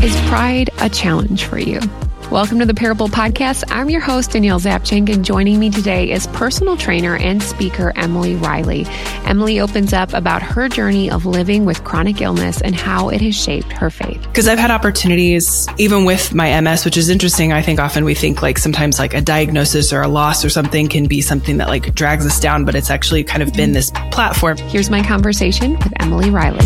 Is pride a challenge for you? Welcome to the Parable Podcast. I'm your host, Danielle Zapchink, and joining me today is personal trainer and speaker Emily Riley. Emily opens up about her journey of living with chronic illness and how it has shaped her faith. Because I've had opportunities, even with my MS, which is interesting. I think often we think like sometimes like a diagnosis or a loss or something can be something that like drags us down, but it's actually kind of been this platform. Here's my conversation with Emily Riley.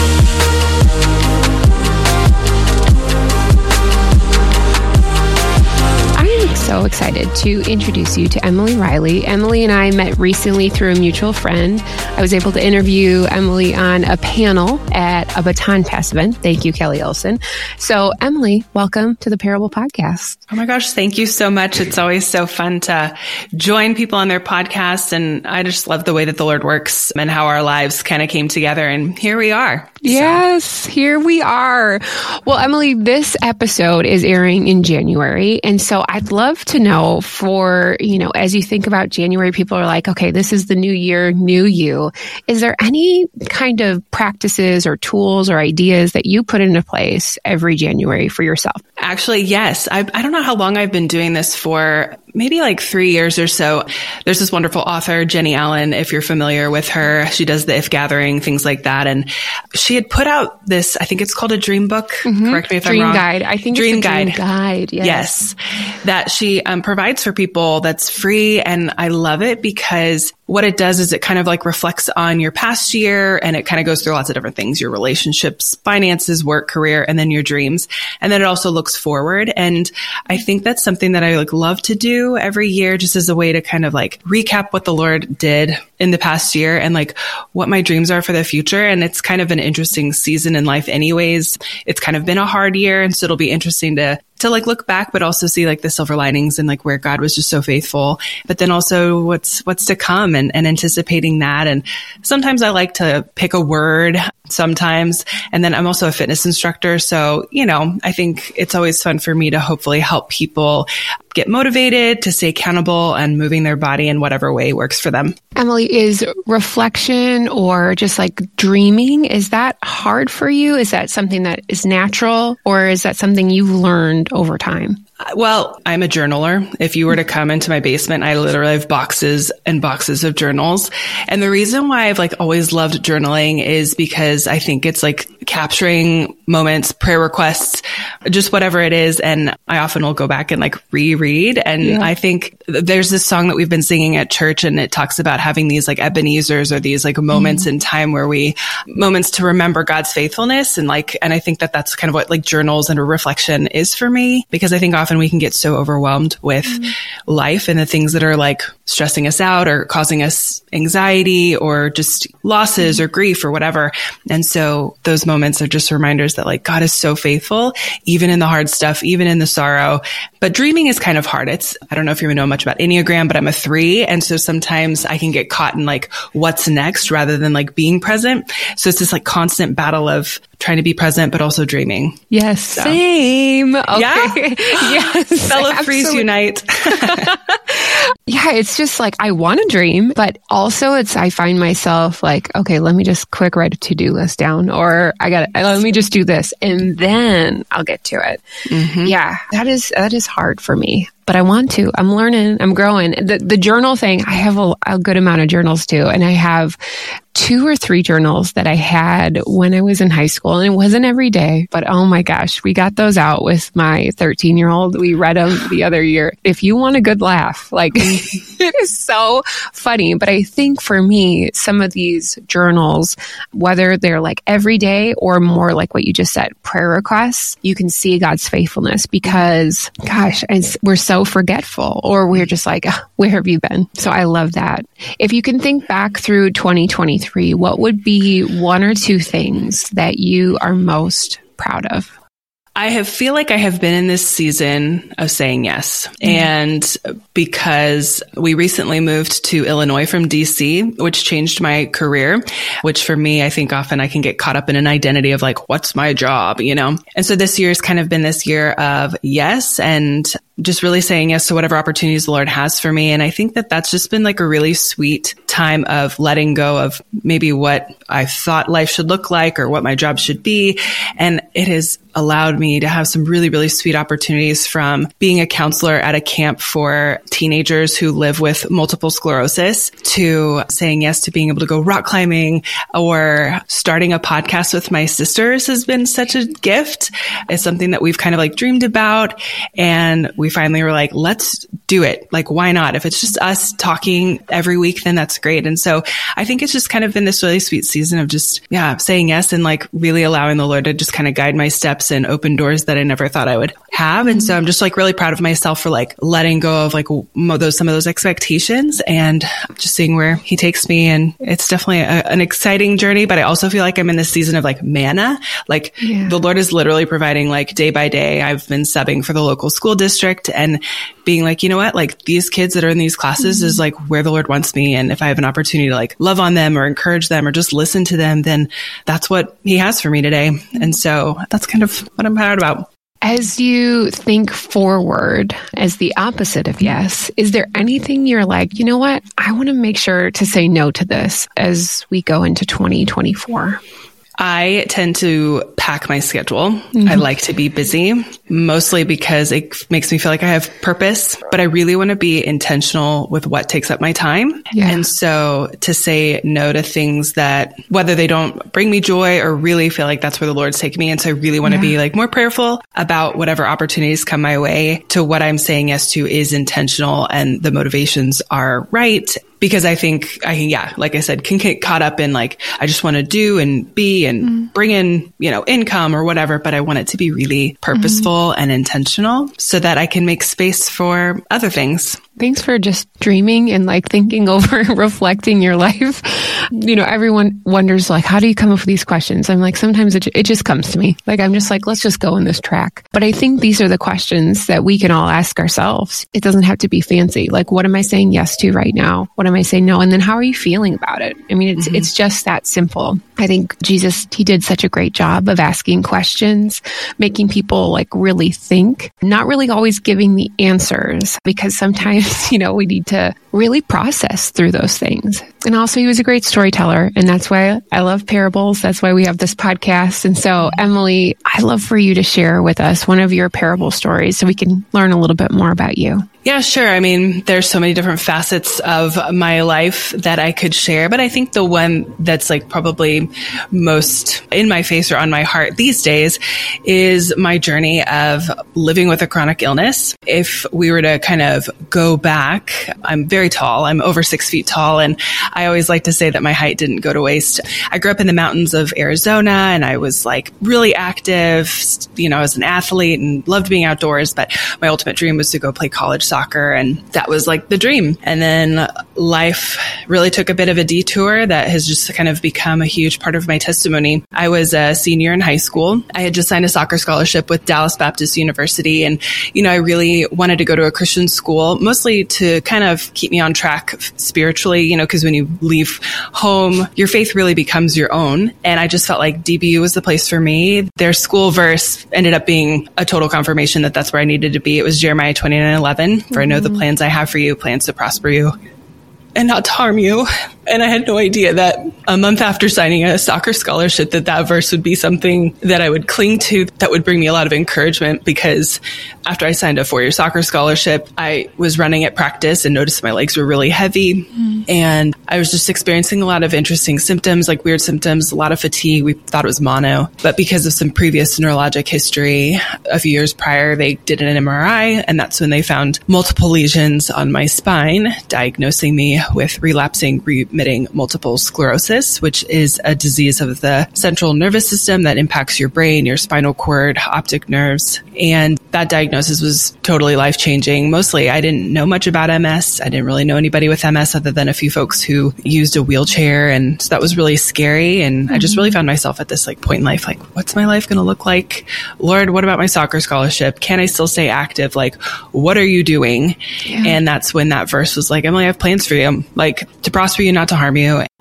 So excited to introduce you to Emily Riley. Emily and I met recently through a mutual friend. I was able to interview Emily on a panel at a Baton Pass event. Thank you, Kelly Olson. So Emily, welcome to the Parable Podcast. Oh my gosh, thank you so much. It's always so fun to join people on their podcasts. And I just love the way that the Lord works and how our lives kind of came together. And here we are. Yes, here we are. Well, Emily, this episode is airing in January. And so I'd love to know for, as you think about January, people are like, okay, this is the new year, new you. Is there any kind of practices or tools or ideas that you put into place every January for yourself? Actually, yes. I don't know how long I've been doing this for. Maybe like 3 years or so. There's this wonderful author, Jenny Allen, if you're familiar with her. She does the If Gathering, things like that. And she had put out this, I think it's called a dream book. Mm-hmm. Correct me if I'm wrong. Dream guide. I think dream it's a guide. Dream guide. Yes. That she provides for people that's free. And I love it because what it does is it kind of like reflects on your past year and it kind of goes through lots of different things, your relationships, finances, work, career, and then your dreams. And then it also looks forward. And I think that's something that I love to do every year, just as a way to kind of like recap what the Lord did in the past year and like what my dreams are for the future. And it's kind of an interesting season in life anyways. It's kind of been a hard year. And so it'll be interesting to like look back, but also see like the silver linings and like where God was just so faithful, but then also what's to come and anticipating that. And sometimes I like to pick a word sometimes. And then I'm also a fitness instructor. So, I think it's always fun for me to hopefully help people get motivated to stay accountable and moving their body in whatever way works for them. Emily, is reflection or just like dreaming, is that hard for you? Is that something that is natural or is that something you've learned over time? Well, I'm a journaler. If you were to come into my basement, I literally have boxes and boxes of journals. And the reason why I've always loved journaling is because I think it's like capturing moments, prayer requests, just whatever it is. And I often will go back and reread. And I think there's this song that we've been singing at church and it talks about having these Ebenezer's or these moments in time where moments to remember God's faithfulness. And I think that that's kind of what journals and a reflection is for me, because I think often we can get so overwhelmed with life and the things that are stressing us out or causing us anxiety or just losses or grief or whatever. And so those moments are just reminders that God is so faithful, even in the hard stuff, even in the sorrow. But dreaming is kind of hard. I don't know if you know much about Enneagram, but I'm a 3. And so sometimes I can get caught in what's next rather than being present. So it's this constant battle of trying to be present, but also dreaming. Yes. So. Same. Okay. Yeah. Yes. Fellow 3s unite. Yeah. It's just I want to dream, but also I find myself okay, let me just quick write a to-do list down, or let me just do this and then I'll get to it. Mm-hmm. Yeah. That is hard for me. But I want to. I'm learning. I'm growing. The journal thing, I have a good amount of journals too. And I have 2 or 3 journals that I had when I was in high school. And it wasn't every day, but oh my gosh, we got those out with my 13-year-old. We read them the other year. If you want a good laugh, it is so funny. But I think for me, some of these journals, whether they're every day or more like what you just said, prayer requests, you can see God's faithfulness because, gosh, we're so forgetful, or we're just where have you been? So I love that. If you can think back through 2023, what would be 1 or 2 things that you are most proud of? I feel like I have been in this season of saying yes. Mm-hmm. And because we recently moved to Illinois from DC, which changed my career, which for me, I think often I can get caught up in an identity of what's my job, And so this year has kind of been this year of yes. And just really saying yes to whatever opportunities the Lord has for me. And I think that that's just been like a really sweet time of letting go of maybe what I thought life should look like or what my job should be. And it has allowed me to have some really, really sweet opportunities, from being a counselor at a camp for teenagers who live with multiple sclerosis, to saying yes to being able to go rock climbing, or starting a podcast with my sisters has been such a gift. It's something that we've kind of like dreamed about. And we finally were like, let's do it. Like, why not? If it's just us talking every week, then that's great. And so I think it's just kind of been this really sweet season of just, saying yes and like really allowing the Lord to just kind of guide my steps and open doors that I never thought I would have. And so I'm just like really proud of myself for like letting go of like some of those expectations and just seeing where he takes me. And it's definitely an exciting journey, but I also feel like I'm in this season of like manna. Like the Lord is literally providing like day by day. I've been subbing for the local school district and being like, you know what, like these kids that are in these classes is like where the Lord wants me. And if I have an opportunity to like love on them or encourage them or just listen to them, then that's what he has for me today. And so that's kind of what I'm proud about. As you think forward as the opposite of yes, is there anything you're like, you know what, I want to make sure to say no to this as we go into 2024? I tend to pack my schedule. I like to be busy, mostly because it makes me feel like I have purpose, but I really want to be intentional with what takes up my time. Yeah. And so to say no to things that, whether they don't bring me joy or really feel like that's where the Lord's taking me. And so I really want to be like more prayerful about whatever opportunities come my way, to what I'm saying yes to is intentional and the motivations are right. Because I think like I said, can get caught up in like, I just want to do and be and bring in, income or whatever, but I want it to be really purposeful and intentional so that I can make space for other things. Thanks for just dreaming and like thinking over, reflecting your life. Everyone wonders like, how do you come up with these questions? I'm like, sometimes it just comes to me. Like, I'm just like, let's just go in this track. But I think these are the questions that we can all ask ourselves. It doesn't have to be fancy. Like, what am I saying yes to right now? What am I saying no? And then how are you feeling about it? I mean, it's just that simple. I think Jesus, he did such a great job of asking questions, making people like really think, not really always giving the answers, because sometimes we need to really process through those things. And also, he was a great storyteller. And that's why I love parables. That's why we have this podcast. And so, Emily, I'd love for you to share with us one of your parable stories so we can learn a little bit more about you. Yeah, sure. I mean, there's so many different facets of my life that I could share, but I think the one that's like probably most in my face or on my heart these days is my journey of living with a chronic illness. If we were to kind of go back, I'm very tall. I'm over 6 feet tall. And I always like to say that my height didn't go to waste. I grew up in the mountains of Arizona and I was like really active. I was an athlete and loved being outdoors, but my ultimate dream was to go play college soccer. And that was like the dream. And then life really took a bit of a detour that has just kind of become a huge part of my testimony. I was a senior in high school. I had just signed a soccer scholarship with Dallas Baptist University. And, I really wanted to go to a Christian school, mostly to kind of keep me on track spiritually, because when you leave home, your faith really becomes your own. And I just felt like DBU was the place for me. Their school verse ended up being a total confirmation that that's where I needed to be. It was Jeremiah 29:11. For I know the plans I have for you, plans to prosper you and not to harm you. And I had no idea that a month after signing a soccer scholarship that verse would be something that I would cling to, that would bring me a lot of encouragement, because after I signed a 4-year soccer scholarship, I was running at practice and noticed my legs were really heavy. And I was just experiencing a lot of interesting symptoms, like weird symptoms, a lot of fatigue. We thought it was mono, but because of some previous neurologic history, a few years prior, they did an MRI, and that's when they found multiple lesions on my spine, diagnosing me with relapsing remitting multiple sclerosis, which is a disease of the central nervous system that impacts your brain, your spinal cord, optic nerves. And that diagnosis was totally life-changing. Mostly, I didn't know much about MS. I didn't really know anybody with MS other than a few folks who used a wheelchair. And so that was really scary. And I just really found myself at this point in life, what's my life going to look like? Lord, what about my soccer scholarship? Can I still stay active? What are you doing? Yeah. And that's when that verse was Emily, I have plans for you, to prosper you, not to harm you.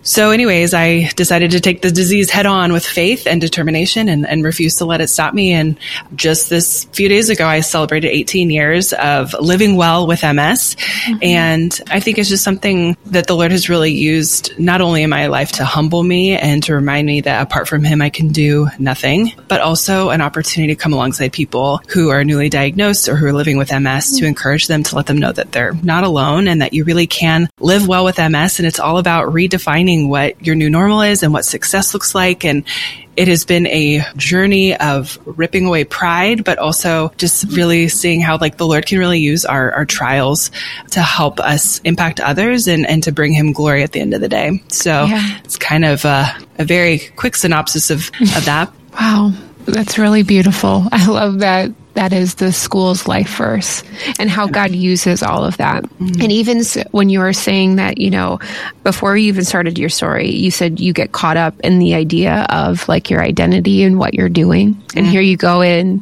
So anyways, I decided to take the disease head on with faith and determination and refuse to let it stop me. And just this few days ago, I celebrated 18 years of living well with MS. Mm-hmm. And I think it's just something that the Lord has really used not only in my life to humble me and to remind me that apart from him, I can do nothing, but also an opportunity to come alongside people who are newly diagnosed or who are living with MS to encourage them, to let them know that they're not alone and that you really can live well with MS. And it's all about redefining what your new normal is and what success looks like. And it has been a journey of ripping away pride, but also just really seeing how like the Lord can really use our trials to help us impact others and to bring him glory at the end of the day. So It's kind of a very quick synopsis of that. Wow. That's really beautiful. I love that. That is the school's life verse and how God uses all of that. Mm-hmm. And even when you were saying that, before you even started your story, you said you get caught up in the idea of like your identity and what you're doing. Mm-hmm. And here you go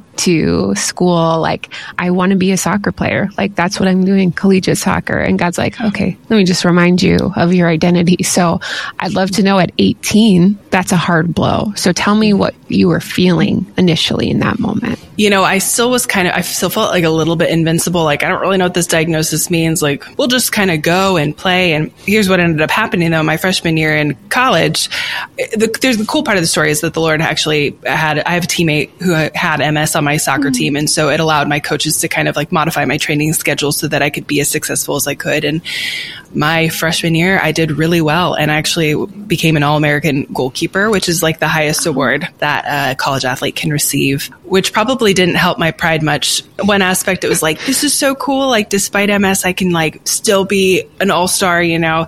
into school, like, I want to be a soccer player. Like, that's what I'm doing, collegiate soccer. And God's like, okay, let me just remind you of your identity. So I'd love to know at 18, that's a hard blow. So tell me what you were feeling initially in that moment. I still felt like a little bit invincible. Like, I don't really know what this diagnosis means. Like, we'll just kind of go and play. And here's what ended up happening though. My freshman year in college, the cool part of the story is that the Lord actually I have a teammate who had MS on my soccer team. And so it allowed my coaches to kind of like modify my training schedule so that I could be as successful as I could. And my freshman year, I did really well and I actually became an All-American goalkeeper, which is like the highest award that a college athlete can receive, which probably didn't help my pride much. One aspect, it was like, this is so cool. Like, despite MS, I can like still be an all-star,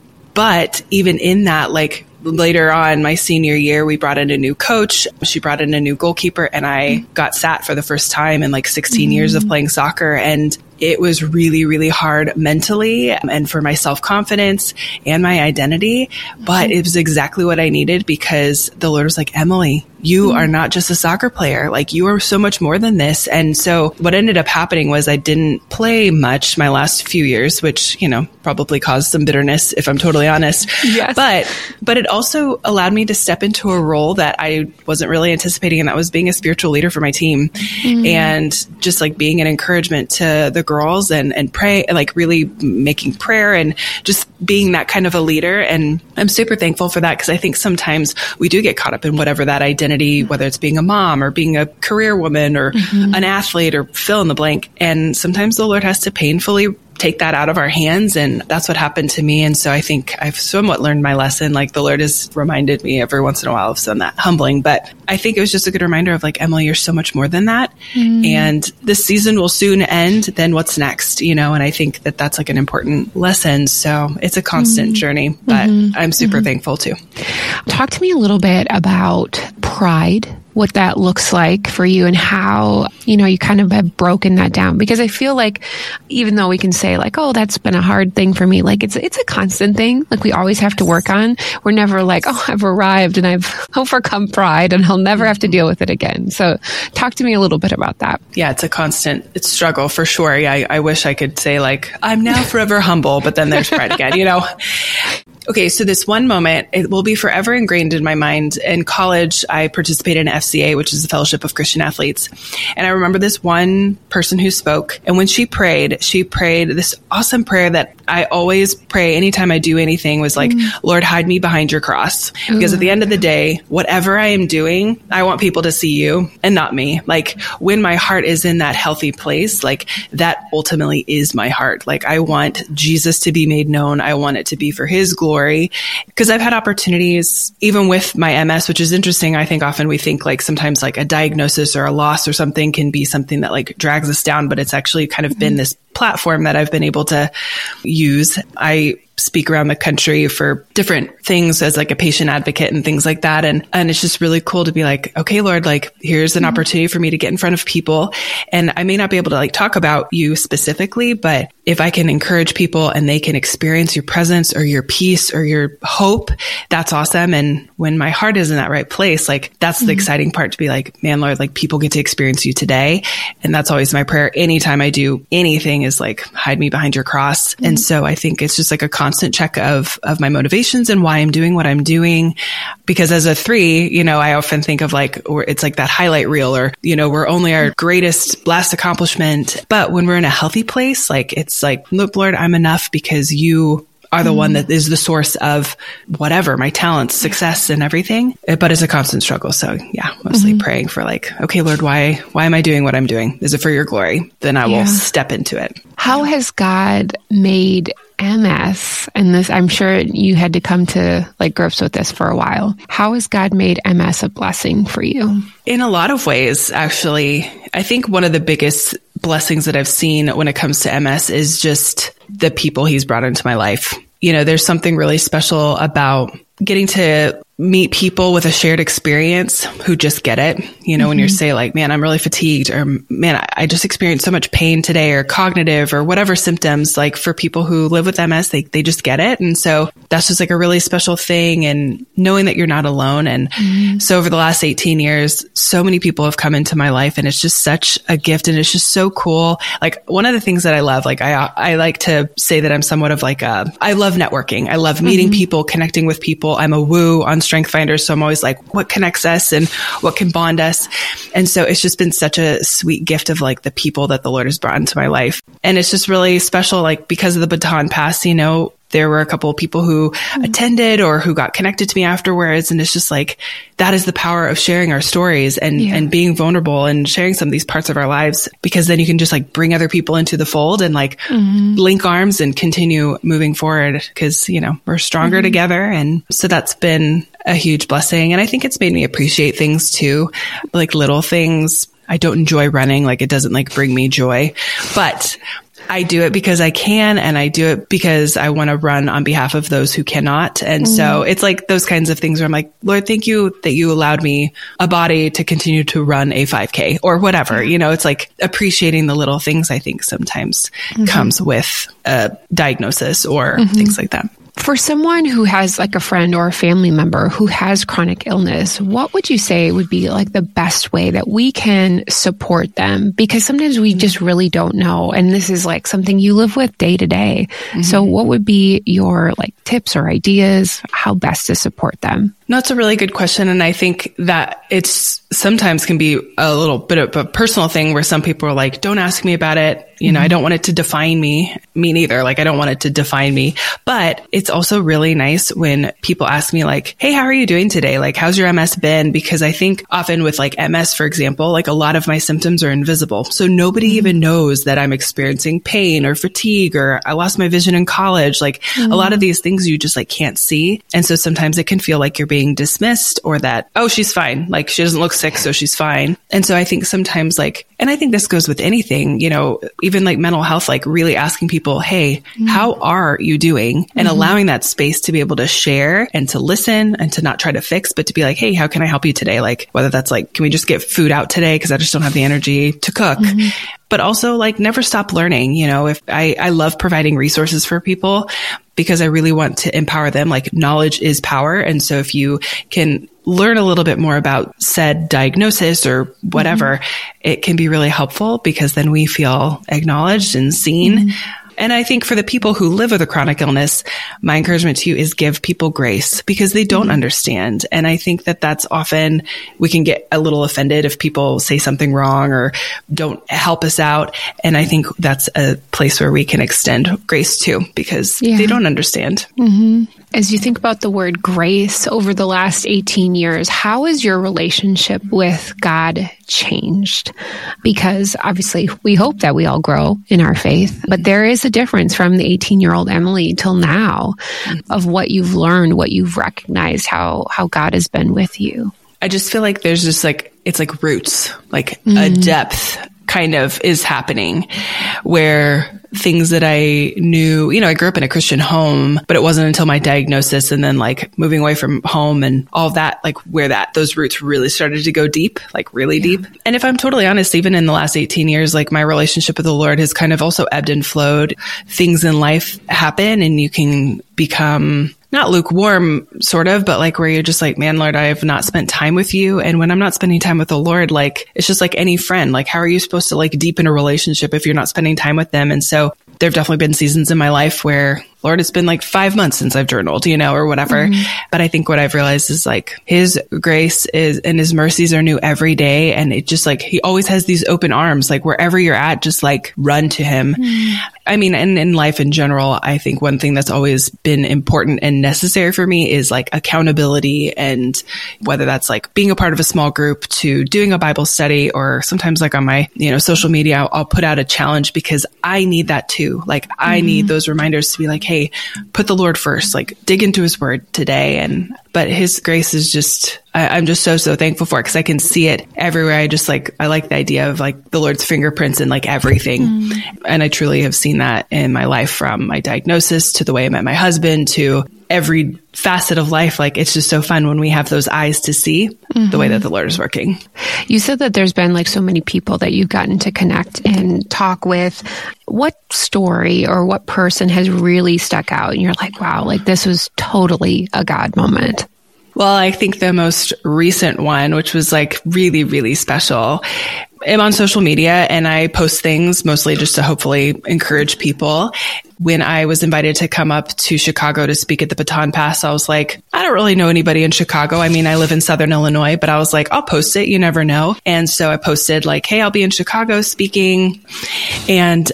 But even in that, like, later on, my senior year, we brought in a new coach. She brought in a new goalkeeper and I got sat for the first time in like 16 years of playing soccer. And it was really, really hard mentally and for my self-confidence and my identity. But it was exactly what I needed because the Lord was like, Emily, you are not just a soccer player. Like, you are so much more than this. And so what ended up happening was I didn't play much my last few years, which, probably caused some bitterness if I'm totally honest. Yes. But it also allowed me to step into a role that I wasn't really anticipating. And that was being a spiritual leader for my team and just like being an encouragement to the girls and pray, like really making prayer and just being that kind of a leader. And I'm super thankful for that because I think sometimes we do get caught up in whatever that identity, whether it's being a mom or being a career woman or an athlete or fill in the blank. And sometimes the Lord has to painfully take that out of our hands. And that's what happened to me. And so I think I've somewhat learned my lesson. Like, the Lord has reminded me every once in a while of some that humbling, but I think it was just a good reminder of like, Emily, you're so much more than that. And this season will soon end. Then what's next? And I think that that's like an important lesson. So it's a constant journey, but I'm super thankful too. Talk to me a little bit about pride, what that looks like for you and how, you kind of have broken that down. Because I feel like even though we can say like, oh, that's been a hard thing for me, like it's a constant thing. Like, we always have to work on. We're never like, oh, I've arrived and I've overcome pride and I'll never have to deal with it again. So talk to me a little bit about that. Yeah, it's a constant struggle for sure. Yeah, I wish I could say like, I'm now forever humble, but then there's pride again, Okay, so this one moment, it will be forever ingrained in my mind. In college, I participated in FCA, which is the Fellowship of Christian Athletes. And I remember this one person who spoke. And when she prayed this awesome prayer that I always pray anytime I do anything was like, Lord, hide me behind your cross. Because at the end of the day, whatever I am doing, I want people to see you and not me. Like, when my heart is in that healthy place, like that ultimately is my heart. Like, I want Jesus to be made known. I want it to be for his glory. Because I've had opportunities, even with my MS, which is interesting. I think often we think like sometimes like a diagnosis or a loss or something can be something that like drags us down, but it's actually kind of been this platform that I've been able to use. I speak around the country for different things as like a patient advocate and things like that. And it's just really cool to be like, okay, Lord, like here's an opportunity for me to get in front of people. And I may not be able to like talk about you specifically, but if I can encourage people and they can experience your presence or your peace or your hope, that's awesome. And when my heart is in that right place, like that's the exciting part, to be like, man, Lord, like people get to experience you today. And that's always my prayer. Anytime I do anything is always like, hide me behind your cross. And so I think it's just like a constant check of my motivations and why I'm doing what I'm doing. Because as a 3, you know, I often think of like, or it's like that highlight reel, or, you know, we're only our greatest last accomplishment. But when we're in a healthy place, like, it's like, look, Lord, I'm enough because you are the one that is the source of whatever, my talents, success, and everything. But it's a constant struggle. So yeah, mostly praying for like, okay, Lord, why am I doing what I'm doing? Is it for your glory? Then I will step into it. How has God made MS, and this, I'm sure you had to come to like grips with this for a while. How has God made MS a blessing for you? In a lot of ways, actually. I think one of the biggest blessings that I've seen when it comes to MS is just the people he's brought into my life. You know, there's something really special about getting to meet people with a shared experience who just get it. You know, when you say like, man, I'm really fatigued, or man, I just experienced so much pain today, or cognitive or whatever symptoms, like for people who live with MS, they just get it. And so that's just like a really special thing, and knowing that you're not alone. And so over the last 18 years, so many people have come into my life, and it's just such a gift, and it's just so cool. Like one of the things that I love, like I like to say that I'm somewhat of like I love networking. I love meeting people, connecting with people. I'm a woo on StrengthsFinder. So I'm always like, what connects us and what can bond us? And so it's just been such a sweet gift of like the people that the Lord has brought into my life. And it's just really special, like because of the baton pass, you know, there were a couple of people who attended or who got connected to me afterwards. And it's just like, that is the power of sharing our stories and being vulnerable and sharing some of these parts of our lives, because then you can just like bring other people into the fold and like link arms and continue moving forward, because, you know, we're stronger together. And so that's been a huge blessing. And I think it's made me appreciate things too, like little things. I don't enjoy running. Like it doesn't like bring me joy, but I do it because I can, and I do it because I want to run on behalf of those who cannot. And so it's like those kinds of things where I'm like, Lord, thank you that you allowed me a body to continue to run a 5K or whatever. You know, it's like appreciating the little things, I think sometimes comes with a diagnosis or things like that. For someone who has like a friend or a family member who has chronic illness, what would you say would be like the best way that we can support them? Because sometimes we just really don't know. And this is like something you live with day to day. So what would be your like tips or ideas, how best to support them? No, it's a really good question. And I think that it's sometimes can be a little bit of a personal thing where some people are like, don't ask me about it. You know, I don't want it to define me. Me neither. Like, I don't want it to define me. But it's also really nice when people ask me like, hey, how are you doing today? Like, how's your MS been? Because I think often with like MS, for example, like a lot of my symptoms are invisible. So nobody even knows that I'm experiencing pain or fatigue, or I lost my vision in college. Like a lot of these things you just like can't see. And so sometimes it can feel like you're being dismissed, or that, oh, she's fine. Like she doesn't look sick, so she's fine. And so I think sometimes like, and I think this goes with anything, you know, even like mental health, like really asking people, hey, how are you doing? And allowing that space to be able to share and to listen and to not try to fix, but to be like, hey, how can I help you today? Like whether that's like, can we just get food out today? Cause I just don't have the energy to cook. But also like never stop learning. You know, if I love providing resources for people because I really want to empower them. Like knowledge is power. And so if you can learn a little bit more about said diagnosis or whatever, it can be really helpful, because then we feel acknowledged and seen. And I think for the people who live with a chronic illness, my encouragement to you is give people grace, because they don't understand. And I think that that's often, we can get a little offended if people say something wrong or don't help us out. And I think that's a place where we can extend grace to, because they don't understand. As you think about the word grace over the last 18 years, how has your relationship with God changed? Because obviously we hope that we all grow in our faith, but there is a difference from the 18-year-old Emily till now of what you've learned, what you've recognized, how God has been with you. I just feel like there's just like, it's like roots, like a depth kind of is happening where things that I knew, you know, I grew up in a Christian home, but it wasn't until my diagnosis and then like moving away from home and all that, like where those roots really started to go deep, like really deep. And if I'm totally honest, even in the last 18 years, like my relationship with the Lord has kind of also ebbed and flowed. Things in life happen and you can become not lukewarm sort of, but like where you're just like, man, Lord, I have not spent time with you. And when I'm not spending time with the Lord, like, it's just like any friend, like, how are you supposed to like deepen a relationship if you're not spending time with them? And so there have definitely been seasons in my life where, Lord, it's been like 5 months since I've journaled, or whatever. But I think what I've realized is like his grace is and his mercies are new every day. And it just like, he always has these open arms, like wherever you're at, just like run to him. I mean, and in life in general, I think one thing that's always been important and necessary for me is like accountability, and whether that's like being a part of a small group to doing a Bible study, or sometimes like on my, social media, I'll put out a challenge because I need that too. Like I need those reminders to be like, hey, put the Lord first, like dig into his word today. But his grace is just, I'm just so thankful for it because I can see it everywhere. I like the idea of like the Lord's fingerprints in like everything. And I truly have seen that in my life, from my diagnosis to the way I met my husband to every facet of life. Like, it's just so fun when we have those eyes to see the way that the Lord is working. You said that there's been like so many people that you've gotten to connect and talk with. What story or what person has really stuck out? And you're like, wow, like this was totally a God moment. Well, I think the most recent one, which was like really, really special, I'm on social media and I post things mostly just to hopefully encourage people. When I was invited to come up to Chicago to speak at the Baton Pass, I was like, I don't really know anybody in Chicago. I mean, I live in Southern Illinois, but I was like, I'll post it. You never know. And so I posted like, hey, I'll be in Chicago speaking. And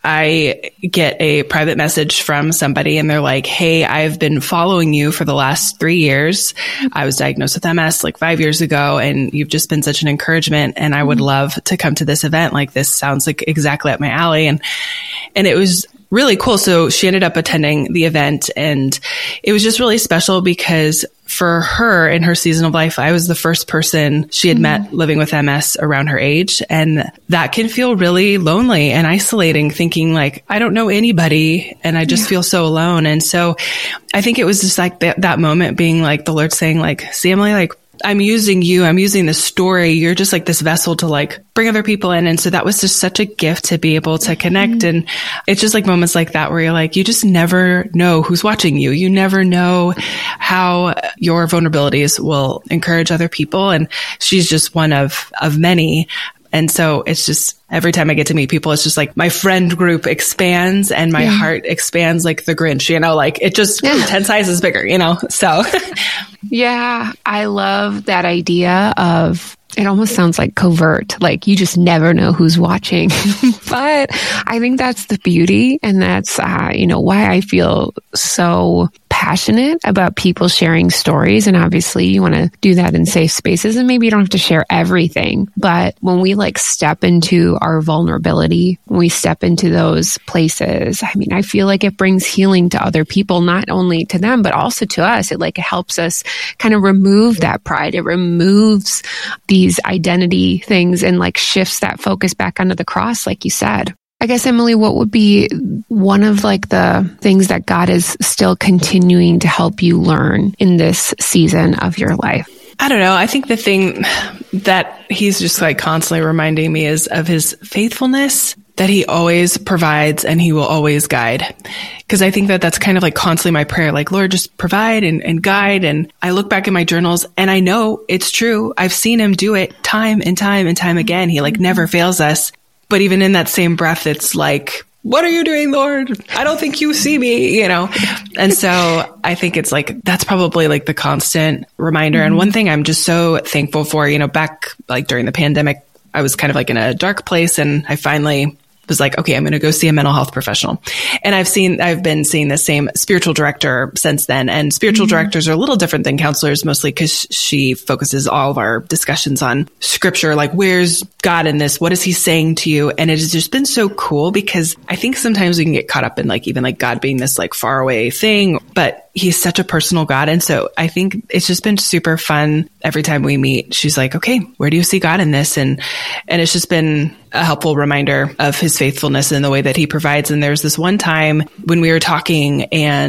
I get a private message from somebody and they're like, hey, I've been following you for the last 3 years. I was diagnosed with MS like 5 years ago, and you've just been such an encouragement. And I would love to come to this event. Like, this sounds like exactly up my alley. And it was really cool. So she ended up attending the event, and it was just really special because for her in her season of life, I was the first person she had met living with MS around her age. And that can feel really lonely and isolating, thinking like, I don't know anybody and I just feel so alone. And so I think it was just like that moment being like the Lord saying like, see, Emily, like, I'm using you. I'm using this story. You're just like this vessel to like bring other people in. And so that was just such a gift to be able to connect. And it's just like moments like that where you're like, you just never know who's watching you. You never know how your vulnerabilities will encourage other people. And she's just one of many. And so it's just every time I get to meet people, it's just like my friend group expands and my heart expands like the Grinch, like it just 10 sizes bigger, so. Yeah, I love that idea of, it almost sounds like covert, like you just never know who's watching. But I think that's the beauty. And that's, why I feel so passionate about people sharing stories. And obviously you want to do that in safe spaces, and maybe you don't have to share everything. But when we like step into our vulnerability, when we step into those places, I feel like it brings healing to other people, not only to them, but also to us. It helps us kind of remove that pride. It removes these identity things and like shifts that focus back onto the cross, like you said. I guess, Emily, what would be one of like the things that God is still continuing to help you learn in this season of your life? I don't know. I think the thing that he's just like constantly reminding me is of his faithfulness, that he always provides and he will always guide. Because I think that that's kind of like constantly my prayer, like, Lord, just provide and guide. And I look back in my journals and I know it's true. I've seen him do it time and time and time again. He like never fails us. But even in that same breath, it's like, what are you doing, Lord? I don't think you see me, And so I think it's like, that's probably like the constant reminder. And one thing I'm just so thankful for, back like during the pandemic, I was kind of like in a dark place, and I finally was like, okay, I'm going to go see a mental health professional. And I've been seeing the same spiritual director since then. And spiritual directors are a little different than counselors, mostly because she focuses all of our discussions on scripture. Like, where's God in this? What is he saying to you? And it has just been so cool, because I think sometimes we can get caught up in like, even like God being this like far away thing, but he's such a personal God. And so I think it's just been super fun. Every time we meet, she's like, okay, where do you see God in this? And it's just been a helpful reminder of his faithfulness in the way that he provides. And there's this one time when we were talking, and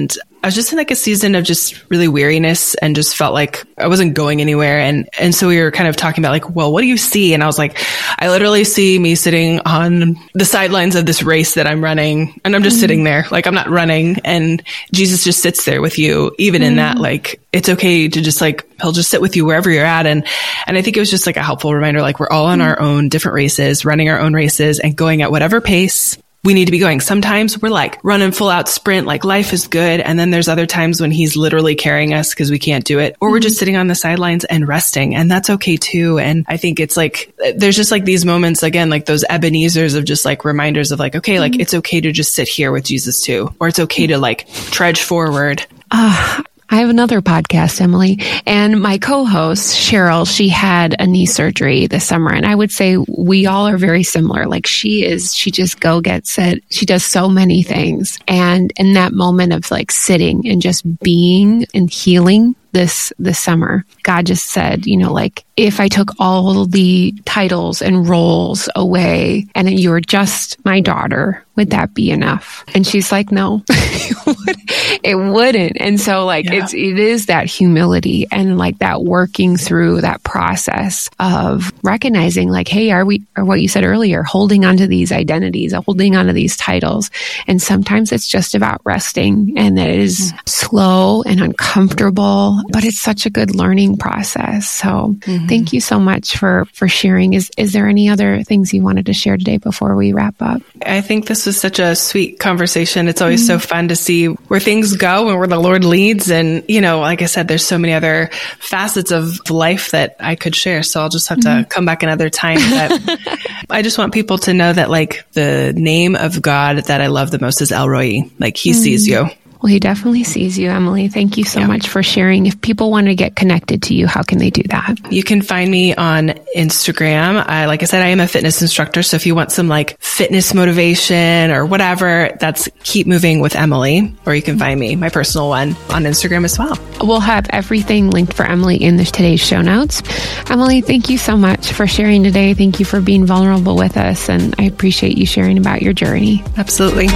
I was just in like a season of just really weariness and just felt like I wasn't going anywhere. And so we were kind of talking about like, well, what do you see? And I was like, I literally see me sitting on the sidelines of this race that I'm running, and I'm just sitting there. Like, I'm not running, and Jesus just sits there with you, even in that, like, it's okay to just like, he'll just sit with you wherever you're at. And I think it was just like a helpful reminder, like we're all on our own different races, running our own races and going at whatever pace we need to be going. Sometimes we're like running full out sprint, like life is good. And then there's other times when he's literally carrying us because we can't do it, or we're just sitting on the sidelines and resting. And that's okay too. And I think it's like, there's just like these moments, again, like those Ebenezer's of just like reminders of like, okay, like it's okay to just sit here with Jesus too, or it's okay to like trudge forward. I have another podcast, Emily, and my co-host, Cheryl, she had a knee surgery this summer. And I would say we all are very similar. Like she just go gets it. She does so many things. And in that moment of like sitting and just being and healing this summer, God just said, you know, like if I took all the titles and roles away and you were just my daughter, would that be enough? And she's like, no, it wouldn't. And so like, it is that humility and like that working through that process of recognizing like, hey, or what you said earlier, holding onto these identities, holding onto these titles. And sometimes it's just about resting, and it is slow and uncomfortable, but it's such a good learning process. So thank you so much for sharing. Is there any other things you wanted to share today before we wrap up? I think this was such a sweet conversation. It's always so fun to see where things go and where the Lord leads. And, you know, like I said, there's so many other facets of life that I could share. So I'll just have to come back another time. But I just want people to know that like the name of God that I love the most is El Roi. Like he sees you. Well, he definitely sees you, Emily. Thank you so much for sharing. If people want to get connected to you, how can they do that? You can find me on Instagram. Like I said, I am a fitness instructor. So if you want some like fitness motivation or whatever, that's Keep Moving with Emily. Or you can find me, my personal one, on Instagram as well. We'll have everything linked for Emily in today's show notes. Emily, thank you so much for sharing today. Thank you for being vulnerable with us. And I appreciate you sharing about your journey. Absolutely.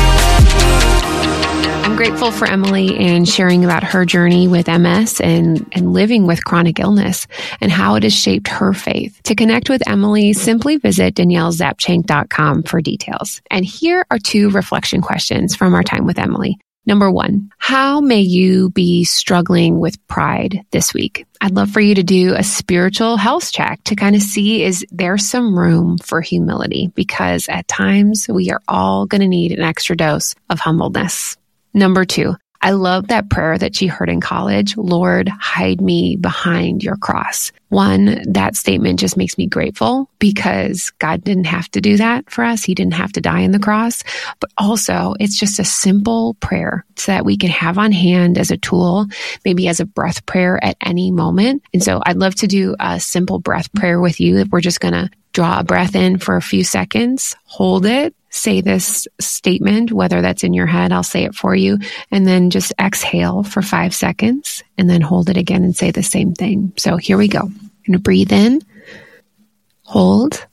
I'm grateful for Emily and sharing about her journey with MS and living with chronic illness and how it has shaped her faith. To connect with Emily, simply visit DanielleZapchank.com for details. And here are 2 reflection questions from our time with Emily. Number 1, how may you be struggling with pride this week? I'd love for you to do a spiritual health check to kind of see, is there some room for humility? Because at times we are all going to need an extra dose of humbleness. Number 2, I love that prayer that she heard in college, Lord, hide me behind your cross. One, that statement just makes me grateful because God didn't have to do that for us. He didn't have to die on the cross. But also, it's just a simple prayer so that we can have on hand as a tool, maybe as a breath prayer at any moment. And so I'd love to do a simple breath prayer with you. We're just going to draw a breath in for a few seconds, hold it, say this statement, whether that's in your head, I'll say it for you, and then just exhale for 5 seconds and then hold it again and say the same thing. So here we go. I'm going to breathe in, hold.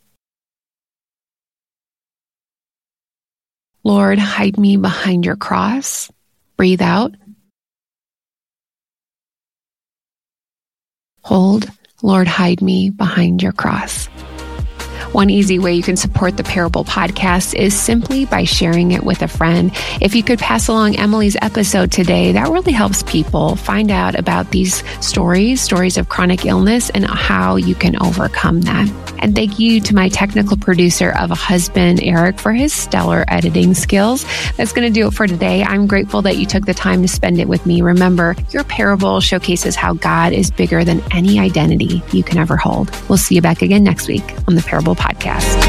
Lord, hide me behind your cross. Breathe out. Hold. Lord, hide me behind your cross. One easy way you can support the Parable Podcast is simply by sharing it with a friend. If you could pass along Emily's episode today, that really helps people find out about these stories of chronic illness and how you can overcome that. And thank you to my technical producer of a husband, Eric, for his stellar editing skills. That's going to do it for today. I'm grateful that you took the time to spend it with me. Remember, your parable showcases how God is bigger than any identity you can ever hold. We'll see you back again next week on the Parable Podcast.